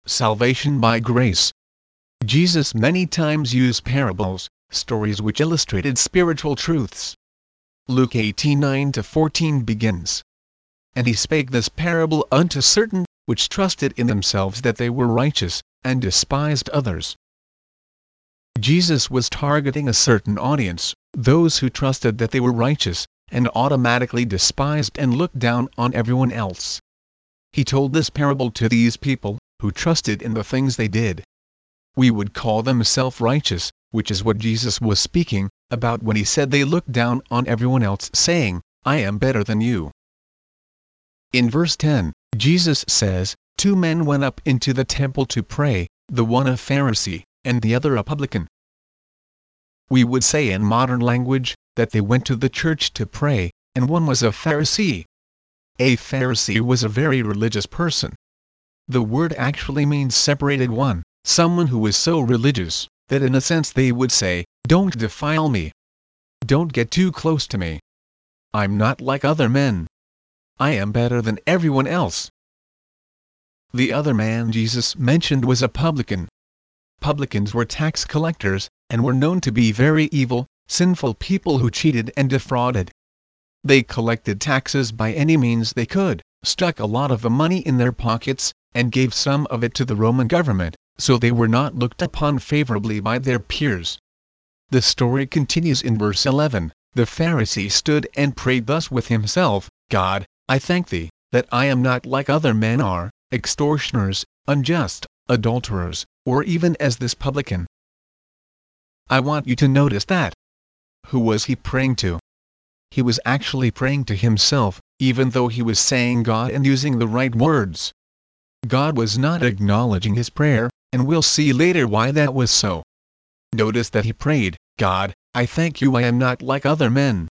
Salvation by grace. Jesus many times used parables, stories which illustrated spiritual truths. Luke 18:9-14 begins. And he spake this parable unto certain, which trusted in themselves that they were righteous, and despised others. Jesus was targeting a certain audience, those who trusted that they were righteous, and automatically despised and looked down on everyone else. He told this parable to these people, who trusted in the things they did. We would call them self-righteous, which is what Jesus was speaking about when he said they looked down on everyone else, saying, I am better than you. In verse 10, Jesus says, 2 men went up into the temple to pray, the one a Pharisee, and the other a publican. We would say in modern language, that they went to the church to pray, and one was a Pharisee. A Pharisee was a very religious person. The word actually means separated one, someone who was so religious, that in a sense they would say, don't defile me. Don't get too close to me. I'm not like other men. I am better than everyone else. The other man Jesus mentioned was a publican. Publicans were tax collectors, and were known to be very evil, sinful people who cheated and defrauded. They collected taxes by any means they could, stuck a lot of the money in their pockets, and gave some of it to the Roman government, so they were not looked upon favorably by their peers. The story continues in verse 11, the Pharisee stood and prayed thus with himself, God, I thank thee, that I am not like other men are, extortioners, unjust, adulterers, or even as this publican. I want you to notice that. Who was he praying to? He was actually praying to himself, even though he was saying God and using the right words. God was not acknowledging his prayer, and we'll see later why that was so. Notice that he prayed, God, I thank you I am not like other men.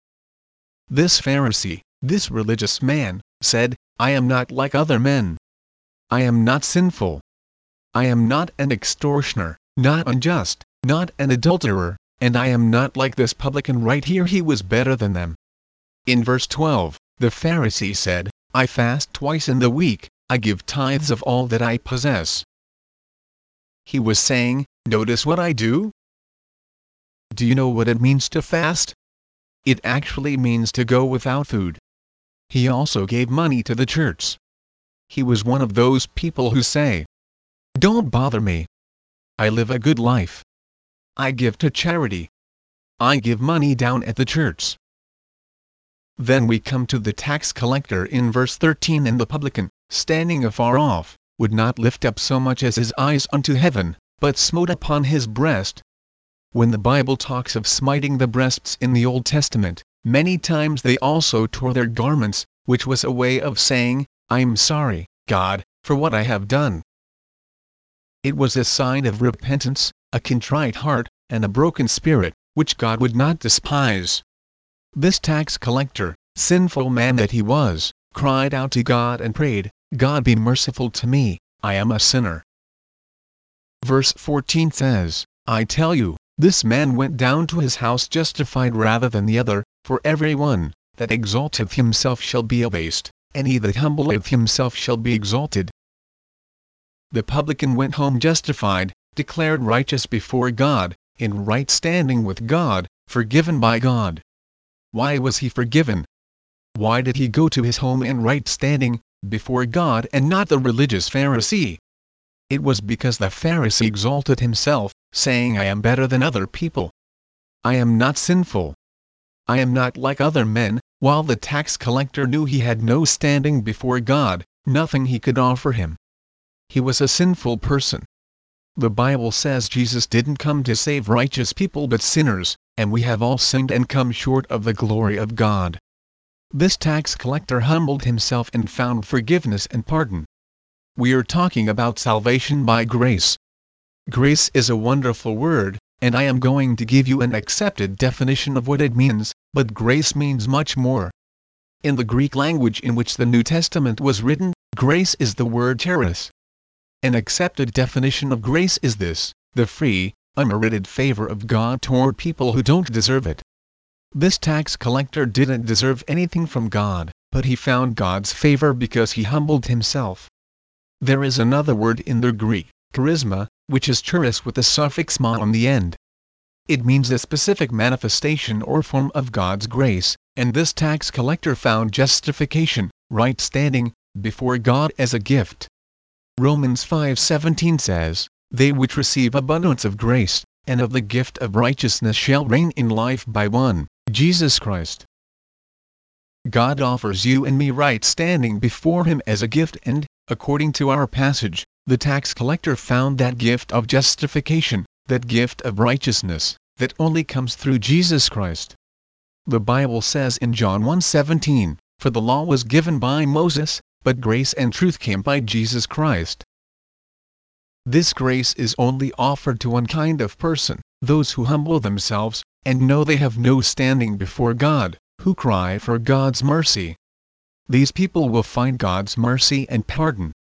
This Pharisee, this religious man, said, I am not like other men. I am not sinful. I am not an extortioner, not unjust, not an adulterer, and I am not like this publican right here. He was better than them. In verse 12, the Pharisee said, I fast twice in the week, I give tithes of all that I possess. He was saying, notice what I do? Do you know what it means to fast? It actually means to go without food. He also gave money to the church. He was one of those people who say, don't bother me. I live a good life. I give to charity. I give money down at the church. Then we come to the tax collector in verse 13, and the publican, standing afar off, would not lift up so much as his eyes unto heaven, but smote upon his breast. When the Bible talks of smiting the breasts in the Old Testament, many times they also tore their garments, which was a way of saying, I'm sorry, God, for what I have done. It was a sign of repentance, a contrite heart, and a broken spirit, which God would not despise. This tax collector, sinful man that he was, cried out to God and prayed, God be merciful to me, I am a sinner. Verse 14 says, I tell you, this man went down to his house justified rather than the other, for every one that exalteth himself shall be abased, and he that humbleth himself shall be exalted. The publican went home justified, declared righteous before God, in right standing with God, forgiven by God. Why was he forgiven? Why did he go to his home in right standing before God and not the religious Pharisee? It was because the Pharisee exalted himself, saying I am better than other people. I am not sinful. I am not like other men, while the tax collector knew he had no standing before God, nothing he could offer him. He was a sinful person. The Bible says Jesus didn't come to save righteous people but sinners, and we have all sinned and come short of the glory of God. This tax collector humbled himself and found forgiveness and pardon. We are talking about salvation by grace. Grace is a wonderful word, and I am going to give you an accepted definition of what it means, but grace means much more. In the Greek language in which the New Testament was written, grace is the word charis. An accepted definition of grace is this: the free, unmerited favor of God toward people who don't deserve it. This tax collector didn't deserve anything from God, but he found God's favor because he humbled himself. There is another word in the Greek, charisma, which is charis with the suffix ma on the end. It means a specific manifestation or form of God's grace, and this tax collector found justification, right standing, before God as a gift. Romans 5:17 says, "They which receive abundance of grace, and of the gift of righteousness shall reign in life by one, Jesus Christ." God offers you and me right standing before Him as a gift and, according to our passage, the tax collector found that gift of justification, that gift of righteousness, that only comes through Jesus Christ. The Bible says in John 1:17, "For the law was given by Moses, but grace and truth came by Jesus Christ." This grace is only offered to one kind of person, those who humble themselves, and know they have no standing before God, who cry for God's mercy. These people will find God's mercy and pardon,